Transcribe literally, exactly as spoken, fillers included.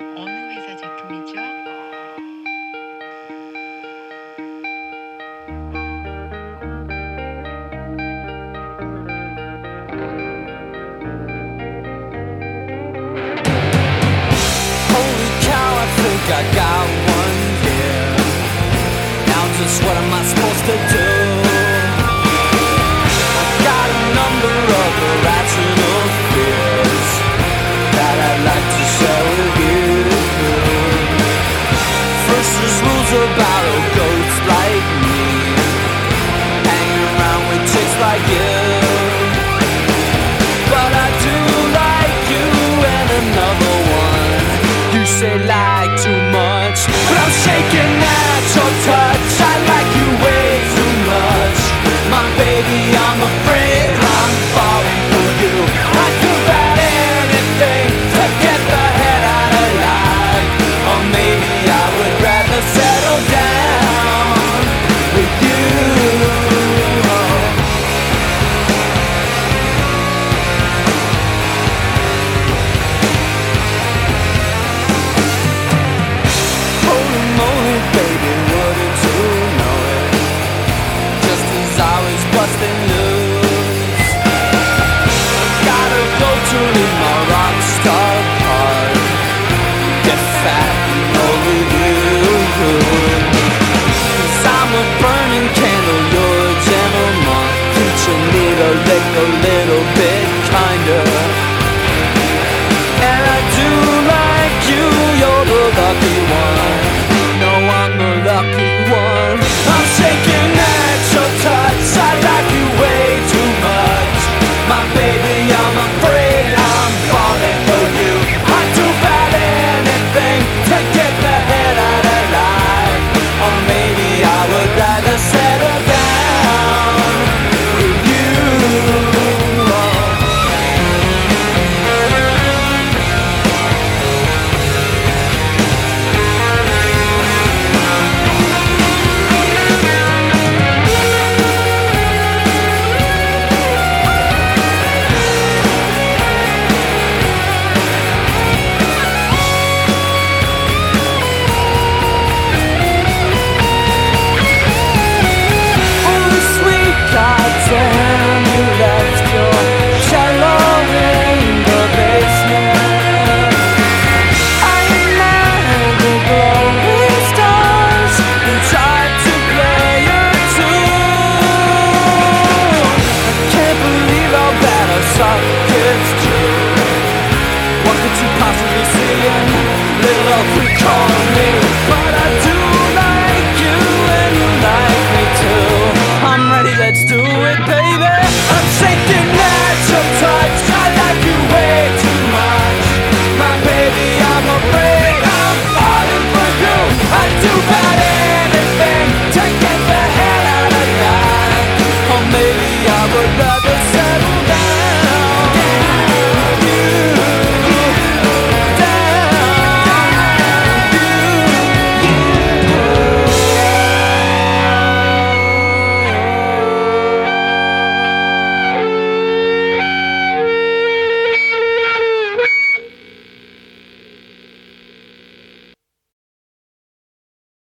어느 회사 제품이죠? Holy cow, I think I got one here. Now just what am I supposed to do? I've got a number of irrational fears that I'd like to share with you. First there's rules about old goats like me, hanging around with chicks like you. But I do like you and another one. You say like too much.